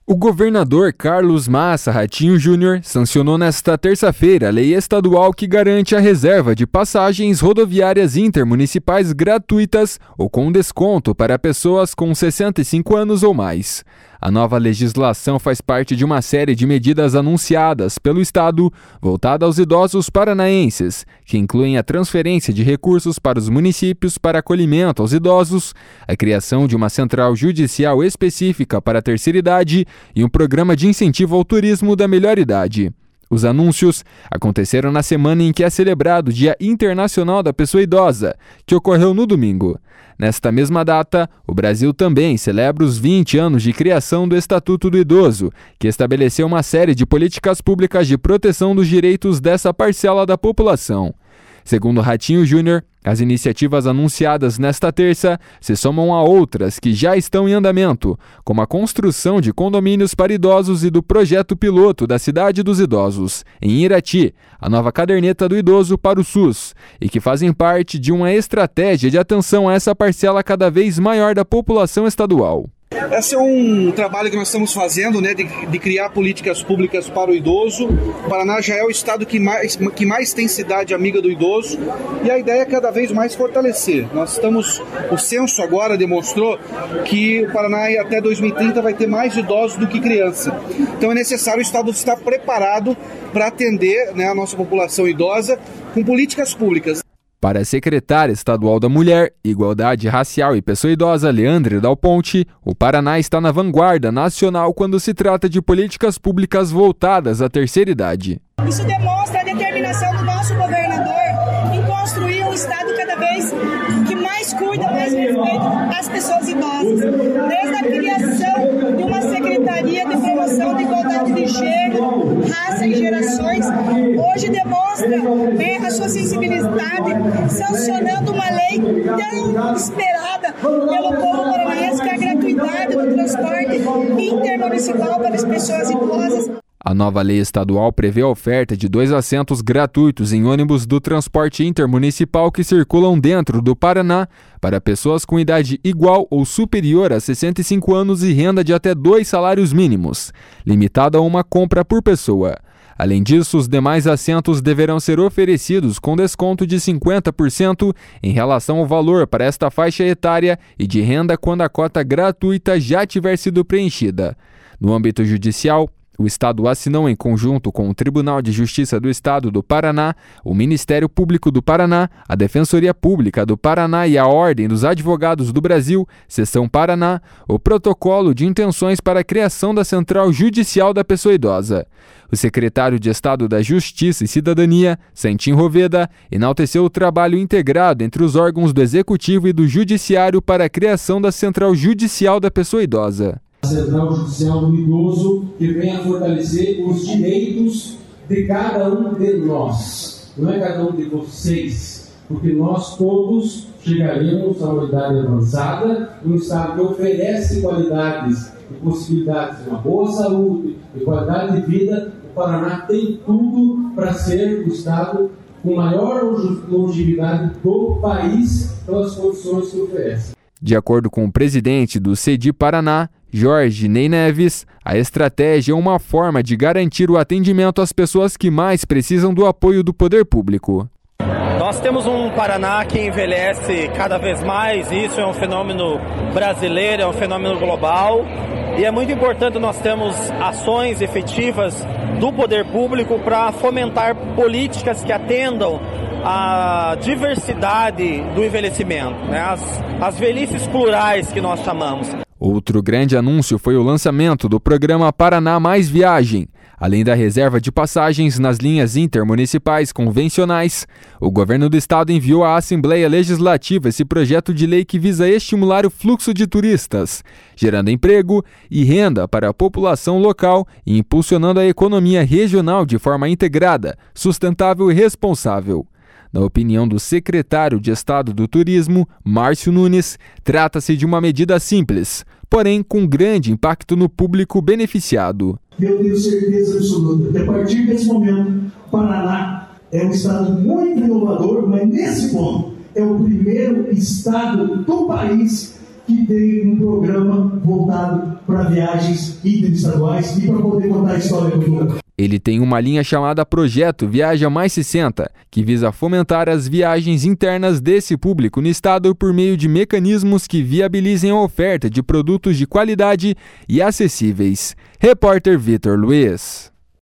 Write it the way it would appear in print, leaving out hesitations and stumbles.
O governador Carlos Massa Ratinho Júnior sancionou nesta terça-feira a lei estadual que garante a reserva de passagens rodoviárias intermunicipais gratuitas ou com desconto para pessoas com 65 anos ou mais. A nova legislação faz parte de uma série de medidas anunciadas pelo Estado voltada aos idosos paranaenses, que incluem a transferência de recursos para os municípios para acolhimento aos idosos, a criação de uma central judicial específica para a terceira idade e um programa de incentivo ao turismo da melhor idade. Os anúncios aconteceram na semana em que é celebrado o Dia Internacional da Pessoa Idosa, que ocorreu no domingo. Nesta mesma data, o Brasil também celebra os 20 anos de criação do Estatuto do Idoso, que estabeleceu uma série de políticas públicas de proteção dos direitos dessa parcela da população. Segundo Ratinho Júnior, as iniciativas anunciadas nesta terça se somam a outras que já estão em andamento, como a construção de condomínios para idosos e do projeto piloto da Cidade dos Idosos, em Irati, a nova caderneta do idoso para o SUS, e que fazem parte de uma estratégia de atenção a essa parcela cada vez maior da população estadual. Esse é um trabalho que nós estamos fazendo, de criar políticas públicas para o idoso. O Paraná já é o estado que mais tem cidade amiga do idoso e a ideia é cada vez mais fortalecer. O censo agora demonstrou que o Paraná até 2030 vai ter mais idosos do que criança. Então é necessário o estado estar preparado para atender, a nossa população idosa com políticas públicas. Para a secretária estadual da Mulher, Igualdade Racial e Pessoa Idosa, Leandre Dal Ponte, o Paraná está na vanguarda nacional quando se trata de políticas públicas voltadas à terceira idade. Isso demonstra a determinação do nosso governador em construir um estado cada vez que mais cuida, mais respeita as pessoas idosas. Desde a criação de uma Secretaria de Promoção de Igualdade de Gênero, Raça e Gerações, hoje demonstra a sua sensibilidade, sancionando uma lei tão esperada pelo povo paranaense, que é a gratuidade do transporte intermunicipal para as pessoas idosas. A nova lei estadual prevê a oferta de 2 assentos gratuitos em ônibus do transporte intermunicipal que circulam dentro do Paraná para pessoas com idade igual ou superior a 65 anos e renda de até 2 salários mínimos, limitada a uma compra por pessoa. Além disso, os demais assentos deverão ser oferecidos com desconto de 50% em relação ao valor para esta faixa etária e de renda quando a cota gratuita já tiver sido preenchida. No âmbito judicial, o Estado assinou em conjunto com o Tribunal de Justiça do Estado do Paraná, o Ministério Público do Paraná, a Defensoria Pública do Paraná e a Ordem dos Advogados do Brasil, Seção Paraná, o protocolo de intenções para a criação da Central Judicial da Pessoa Idosa. O secretário de Estado da Justiça e Cidadania, Santim Roveda, enalteceu o trabalho integrado entre os órgãos do Executivo e do Judiciário para a criação da Central Judicial da Pessoa Idosa. A Central Judicial do Idoso, que vem a fortalecer os direitos de cada um de nós. Não é cada um de vocês, porque nós todos chegaremos a uma idade avançada, um estado que oferece qualidades e possibilidades de uma boa saúde, de qualidade de vida. O Paraná tem tudo para ser o estado com maior longevidade do país pelas condições que oferece. De acordo com o presidente do CEDI Paraná, Jorge Ney Neves, a estratégia é uma forma de garantir o atendimento às pessoas que mais precisam do apoio do poder público. Nós temos um Paraná que envelhece cada vez mais, e isso é um fenômeno brasileiro, é um fenômeno global, e é muito importante nós termos ações efetivas do poder público para fomentar políticas que atendam a diversidade do envelhecimento, as velhices plurais que nós chamamos. Outro grande anúncio foi o lançamento do programa Paraná Mais Viagem. Além da reserva de passagens nas linhas intermunicipais convencionais, o governo do estado enviou à Assembleia Legislativa esse projeto de lei que visa estimular o fluxo de turistas, gerando emprego e renda para a população local e impulsionando a economia regional de forma integrada, sustentável e responsável. Na opinião do secretário de Estado do Turismo, Márcio Nunes, trata-se de uma medida simples, porém com grande impacto no público beneficiado. Eu tenho certeza absoluta que a partir desse momento, o Paraná é um estado muito inovador, mas nesse ponto é o primeiro estado do país que tem um programa voltado para viagens interestaduais e para poder contar a história cultural. Ele tem uma linha chamada Projeto Viaja Mais 60, que visa fomentar as viagens internas desse público no estado por meio de mecanismos que viabilizem a oferta de produtos de qualidade e acessíveis. Repórter Vitor Luiz.